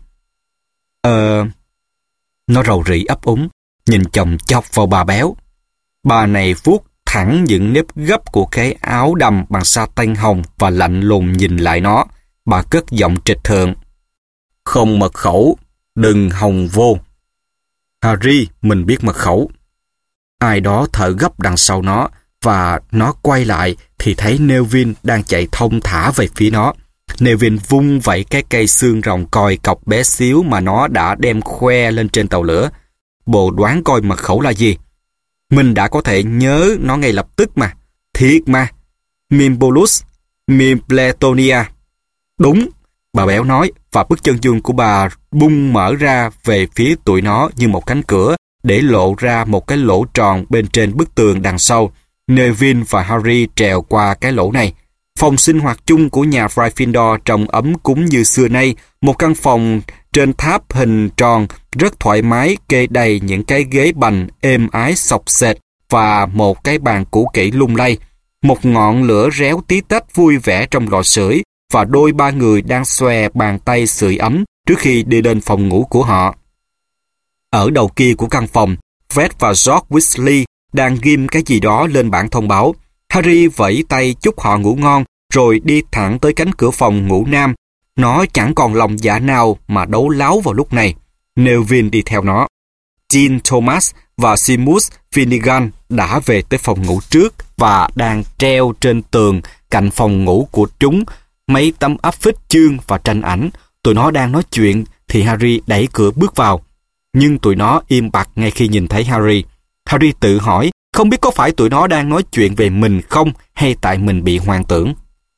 Speaker 1: Nó rầu rĩ ấp úng, nhìn chòng chọc vào bà béo. Bà này vuốt thẳng những nếp gấp của cái áo đầm bằng sa tanh hồng và lạnh lùng nhìn lại nó. Bà cất giọng trịch thượng. Không mật khẩu, đừng hòng vô. Harry, mình biết mật khẩu. Ai đó thở gấp đằng sau nó, và nó quay lại thì thấy Neville đang chạy thông thả về phía nó. Neville vung vẩy cái cây xương rồng còi cọc bé xíu mà nó đã đem khoe lên trên tàu lửa. Bộ đoán coi mật khẩu là gì? Mình đã có thể nhớ nó ngay lập tức mà. Thiệt mà. Mimbolus, Mimpletonia. Đúng, bà béo nói, và bức chân dung của bà bung mở ra về phía tụi nó như một cánh cửa, để lộ ra một cái lỗ tròn bên trên bức tường đằng sau. Neville và Harry trèo qua cái lỗ này. Phòng sinh hoạt chung của nhà Gryffindor trông ấm cúng như xưa nay, một căn phòng trên tháp hình tròn rất thoải mái, kê đầy những cái ghế bành êm ái xộc xệch và một cái bàn cũ kỹ lung lay. Một ngọn lửa réo tí tách vui vẻ trong lò sưởi và đôi ba người đang xòe bàn tay sưởi ấm trước khi đi lên phòng ngủ của họ. Ở đầu kia của căn phòng, Fred và George Weasley đang ghim cái gì đó lên bảng thông báo. Harry vẫy tay chúc họ ngủ ngon, rồi đi thẳng tới cánh cửa phòng ngủ nam. Nó chẳng còn lòng dạ nào mà đấu láo vào lúc này. Neville đi theo nó. Dean Thomas và Seamus Finnegan đã về tới phòng ngủ trước và đang treo trên tường cạnh phòng ngủ của chúng mấy tấm áp phích chương và tranh ảnh. Tụi nó đang nói chuyện thì Harry đẩy cửa bước vào. Nhưng tụi nó im bặt ngay khi nhìn thấy Harry. Harry tự hỏi không biết có phải tụi nó đang nói chuyện về mình không hay tại mình bị hoang tưởng.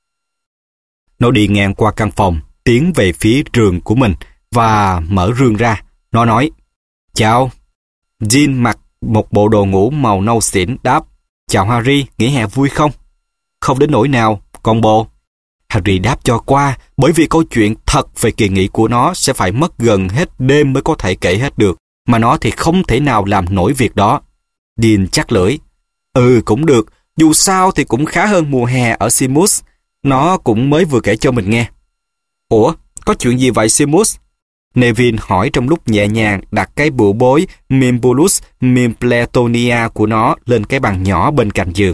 Speaker 1: Nó đi ngang qua căn phòng, tiến về phía giường của mình và mở rương ra. Nó nói, chào. Jean mặc một bộ đồ ngủ màu nâu xỉn đáp, chào Harry, nghỉ hè vui không? Không đến nỗi nào, con bồ. Harry đáp cho qua, bởi vì câu chuyện thật về kỳ nghỉ của nó sẽ phải mất gần hết đêm mới có thể kể hết được, mà nó thì không thể nào làm nổi việc đó. Dean chắc lưỡi, cũng được, dù sao thì cũng khá hơn mùa hè ở Seamus. Nó cũng mới vừa kể cho mình nghe. Ủa, có chuyện gì vậy Seamus? Neville hỏi trong lúc nhẹ nhàng đặt cái bựu bối Mimbolus Mimpletonia của nó lên cái bàn nhỏ bên cạnh giường.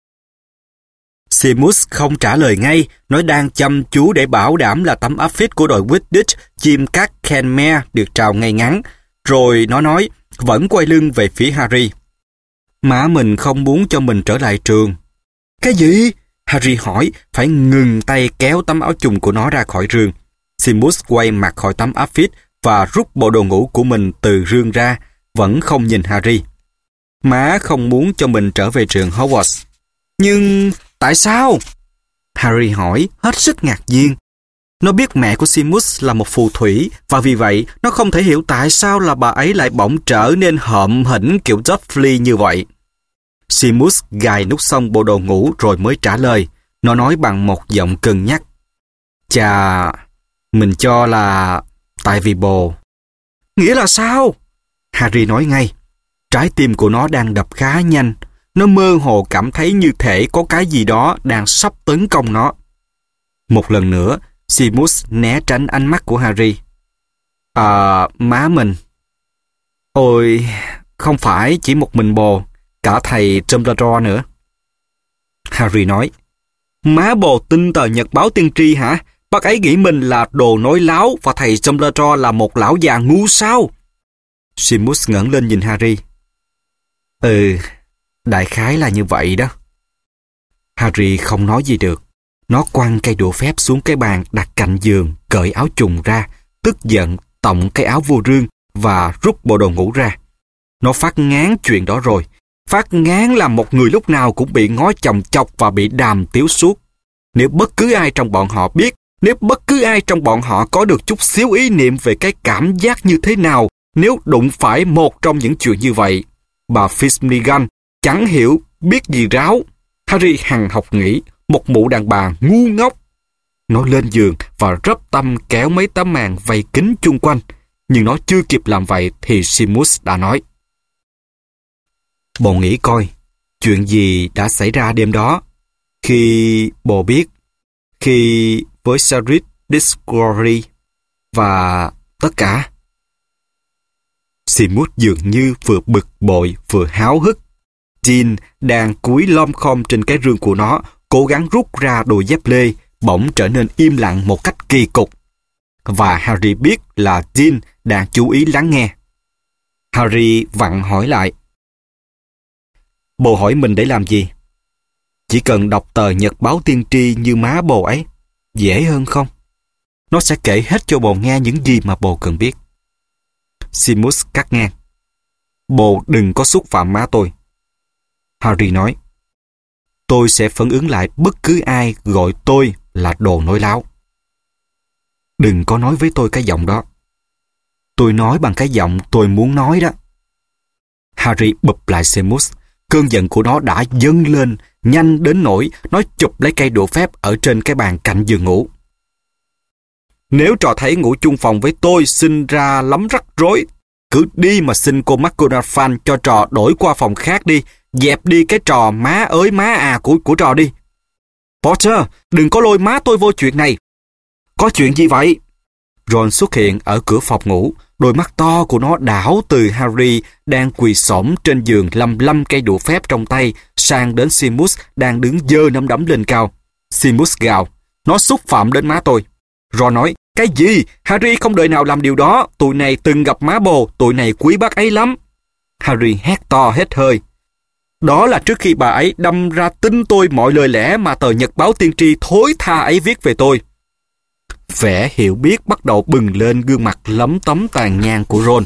Speaker 1: Seamus không trả lời ngay, nó đang chăm chú để bảo đảm là tấm áp phích của đội Quidditch chim cắt Kenmare được trào ngay ngắn. Rồi nó nói, vẫn quay lưng về phía Harry. Má mình không muốn cho mình trở lại trường. Cái gì? Harry hỏi, phải ngừng tay kéo tấm áo chùng của nó ra khỏi rương. Seamus quay mặt khỏi tấm áp phích và rút bộ đồ ngủ của mình từ rương ra, vẫn không nhìn Harry. Má không muốn cho mình trở về trường Hogwarts. Nhưng tại sao? Harry hỏi, hết sức ngạc nhiên. Nó biết mẹ của Seamus là một phù thủy và vì vậy nó không thể hiểu tại sao là bà ấy lại bỗng trở nên hợm hĩnh kiểu Dursley như vậy. Seamus gài nút xong bộ đồ ngủ rồi mới trả lời. Nó nói bằng một giọng cân nhắc. Chà, mình cho là tại vì bồ. Nghĩa là sao? Harry nói ngay. Trái tim của nó đang đập khá nhanh. Nó mơ hồ cảm thấy như thể có cái gì đó đang sắp tấn công nó. Một lần nữa, Seamus né tránh ánh mắt của Harry. Má mình. Ôi, không phải chỉ một mình bồ, cả thầy Dumbledore nữa. Harry nói, má bồ tin tờ nhật báo tiên tri hả? Bác ấy nghĩ mình là đồ nói láo và thầy Dumbledore là một lão già ngu sao? Seamus ngẩng lên nhìn Harry. Đại khái là như vậy đó. Harry không nói gì được. Nó quăng cây đũa phép xuống cái bàn đặt cạnh giường, cởi áo trùng ra, tức giận tọng cái áo vô rương và rút bộ đồ ngủ ra. Nó phát ngán chuyện đó rồi. Phát ngán là một người lúc nào cũng bị ngó chòng chọc và bị đàm tiếu suốt. Nếu bất cứ ai trong bọn họ biết, nếu bất cứ ai trong bọn họ có được chút xíu ý niệm về cái cảm giác như thế nào nếu đụng phải một trong những chuyện như vậy, bà Fitzmaurice chẳng hiểu biết gì ráo. Harry hằng học nghĩ, một mụ đàn bà ngu ngốc. Nó lên giường và rắp tâm kéo mấy tấm màn vây kín chung quanh, nhưng nó chưa kịp làm vậy thì Seamus đã nói. Bồ nghĩ coi, chuyện gì đã xảy ra đêm đó, khi bồ biết, khi với Cedric Diggory và tất cả. Seamus dường như vừa bực bội vừa háo hức. Dean đang cúi lom khom trên cái rương của nó, cố gắng rút ra đôi dép lê, bỗng trở nên im lặng một cách kỳ cục. Và Harry biết là Dean đang chú ý lắng nghe. Harry vặn hỏi lại. Bồ hỏi mình để làm gì? Chỉ cần đọc tờ nhật báo tiên tri như má bồ ấy, dễ hơn không? Nó sẽ kể hết cho bồ nghe những gì mà bồ cần biết. Seamus cắt ngang. Bồ đừng có xúc phạm má tôi. Harry nói. Tôi sẽ phản ứng lại bất cứ ai gọi tôi là đồ nói láo. Đừng có nói với tôi cái giọng đó. Tôi nói bằng cái giọng tôi muốn nói đó. Harry bụp lại Seamus. Cơn giận của nó đã dâng lên, nhanh đến nỗi nó chụp lấy cây đũa phép ở trên cái bàn cạnh giường ngủ. Nếu trò thấy ngủ chung phòng với tôi sinh ra lắm rắc rối, cứ đi mà xin cô McGonagall cho trò đổi qua phòng khác đi, dẹp đi cái trò má ới má à của trò đi. Potter, đừng có lôi má tôi vô chuyện này. Có chuyện gì vậy? Ron xuất hiện ở cửa phòng ngủ, đôi mắt to của nó đảo từ Harry đang quỳ xổm trên giường lăm cây đũa phép trong tay sang đến Seamus đang đứng giơ nắm đấm lên cao. Seamus gào, nó xúc phạm đến má tôi. Ron nói, cái gì? Harry không đời nào làm điều đó. Tụi này từng gặp má bồ, tụi này quý bác ấy lắm. Harry hét to hết hơi. Đó là trước khi bà ấy đâm ra tin tôi mọi lời lẽ mà tờ nhật báo tiên tri thối tha ấy viết về tôi. Vẻ hiểu biết bắt đầu bừng lên gương mặt lấm tấm tàn nhang của Ron.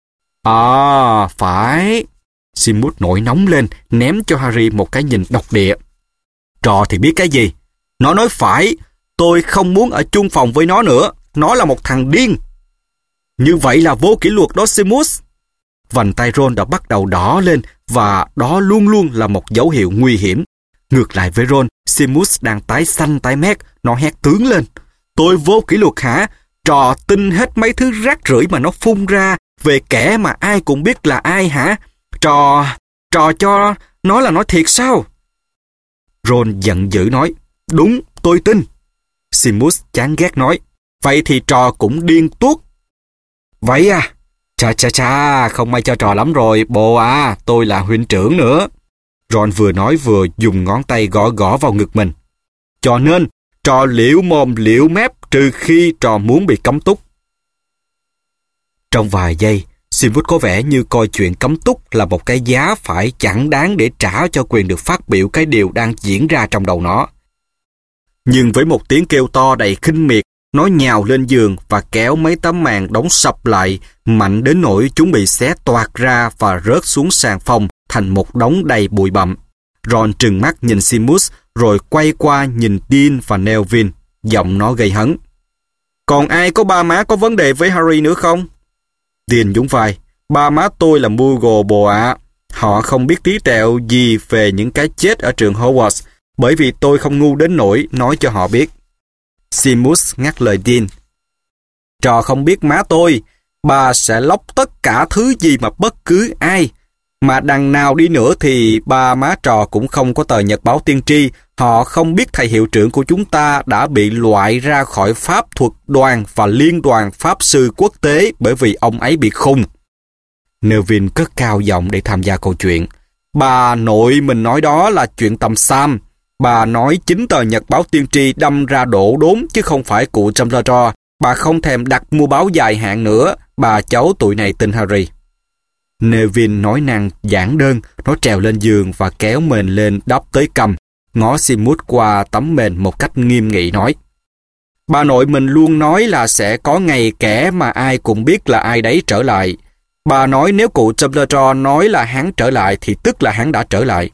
Speaker 1: Phải. Seamus nổi nóng lên, ném cho Harry một cái nhìn độc địa. Trò thì biết cái gì? Nó nói phải. Tôi không muốn ở chung phòng với nó nữa. Nó là một thằng điên. Như vậy là vô kỷ luật đó Seamus. Vành tay Ron đã bắt đầu đỏ lên và đó luôn luôn là một dấu hiệu nguy hiểm. Ngược lại với Ron, Seamus đang tái xanh tái mét, nó hét tướng lên. Tôi vô kỷ luật hả? Trò tin hết mấy thứ rác rưởi mà nó phun ra về kẻ mà ai cũng biết là ai hả? Trò cho nó là nói thiệt sao? Ron giận dữ nói. Đúng, tôi tin. Seamus chán ghét nói. Vậy thì trò cũng điên tuốt. Vậy à? Chà, không may cho trò lắm rồi, bồ à, tôi là huynh trưởng nữa. Ron vừa nói vừa dùng ngón tay gõ vào ngực mình. Cho nên, trò liễu mồm liễu mép trừ khi trò muốn bị cấm túc. Trong vài giây, Seamus có vẻ như coi chuyện cấm túc là một cái giá phải chẳng đáng để trả cho quyền được phát biểu cái điều đang diễn ra trong đầu nó. Nhưng với một tiếng kêu to đầy khinh miệt, nó nhào lên giường và kéo mấy tấm màn đóng sập lại, mạnh đến nỗi chúng bị xé toạc ra và rớt xuống sàn phòng thành một đống đầy bụi bặm. Ron trừng mắt nhìn Seamus, rồi quay qua nhìn Dean và Neville, giọng nó gây hấn. Còn ai có ba má có vấn đề với Harry nữa không? Dean nhún vai. Ba má tôi là Muggle bồ ạ. Họ không biết tí tẹo gì về những cái chết ở trường Hogwarts, bởi vì tôi không ngu đến nỗi nói cho họ biết. Seamus ngắt lời Dean. Trò không biết má tôi, bà sẽ lóc tất cả thứ gì mà bất cứ ai. Mà đằng nào đi nữa thì ba má trò cũng không có tờ nhật báo tiên tri. Họ không biết thầy hiệu trưởng của chúng ta đã bị loại ra khỏi pháp thuật đoàn và liên đoàn pháp sư quốc tế bởi vì ông ấy bị khùng. Neville cất cao giọng để tham gia câu chuyện. Bà nội mình nói đó là chuyện tầm xăm. Bà nói chính tờ nhật báo tiên tri đâm ra đổ đốn chứ không phải cụ Dumbledore. Bà không thèm đặt mua báo dài hạn nữa. Bà cháu tụi này tin Harry. Neville nói năng giản đơn. Nó trèo lên giường và kéo mền lên đắp tới cằm. Ngó Seamus qua tấm mền một cách nghiêm nghị nói. Bà nội mình luôn nói là sẽ có ngày kẻ mà ai cũng biết là ai đấy trở lại. Bà nói nếu cụ Dumbledore nói là hắn trở lại thì tức là hắn đã trở lại.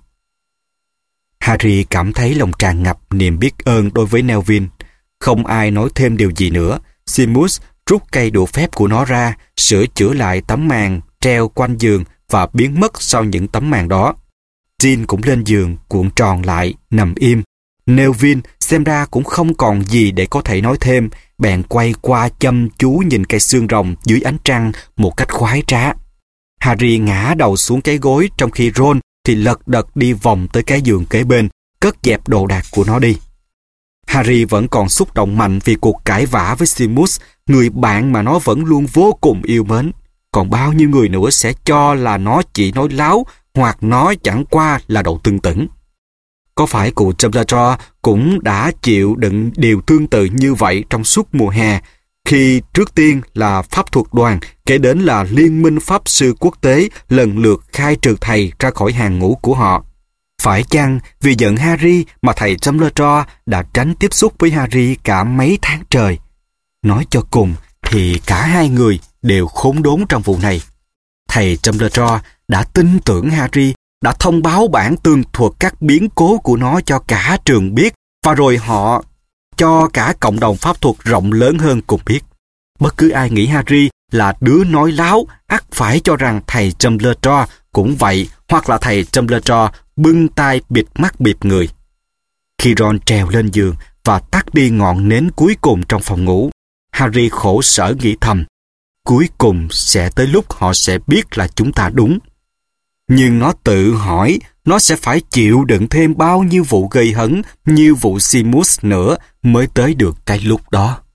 Speaker 1: Harry cảm thấy lòng tràn ngập niềm biết ơn đối với Neville. Không ai nói thêm điều gì nữa. Seamus rút cây đũa phép của nó ra, sửa chữa lại tấm màn treo quanh giường và biến mất sau những tấm màn đó. Jean cũng lên giường, cuộn tròn lại, nằm im. Neville xem ra cũng không còn gì để có thể nói thêm, bèn quay qua chăm chú nhìn cây xương rồng dưới ánh trăng một cách khoái trá. Harry ngã đầu xuống cái gối, trong khi Ron thì lật đật đi vòng tới cái giường kế bên, cất dẹp đồ đạc của nó đi. Harry vẫn còn xúc động mạnh vì cuộc cãi vã với Seamus, người bạn mà nó vẫn luôn vô cùng yêu mến. Còn bao nhiêu người nữa sẽ cho là nó chỉ nói láo hoặc nó chẳng qua là đậu tưng tửng. Có phải cụ Dumbledore cũng đã chịu đựng điều tương tự như vậy trong suốt mùa hè, khi trước tiên là pháp thuật đoàn, kể đến là liên minh pháp sư quốc tế lần lượt khai trừ thầy ra khỏi hàng ngũ của họ? Phải chăng vì giận Harry mà thầy Dumbledore đã tránh tiếp xúc với Harry cả mấy tháng trời? Nói cho cùng thì cả hai người đều khốn đốn trong vụ này. Thầy Dumbledore đã tin tưởng Harry, đã thông báo bản tường thuật các biến cố của nó cho cả trường biết, và rồi họ cho cả cộng đồng pháp thuật rộng lớn hơn cùng biết. Bất cứ ai nghĩ Harry là đứa nói láo, ắt phải cho rằng thầy Dumbledore cũng vậy, hoặc là thầy Dumbledore bưng tay bịt mắt bịt người. Khi Ron trèo lên giường và tắt đi ngọn nến cuối cùng trong phòng ngủ, Harry khổ sở nghĩ thầm, cuối cùng sẽ tới lúc họ sẽ biết là chúng ta đúng. Nhưng nó tự hỏi nó sẽ phải chịu đựng thêm bao nhiêu vụ gây hấn như vụ Seamus nữa mới tới được cái lúc đó.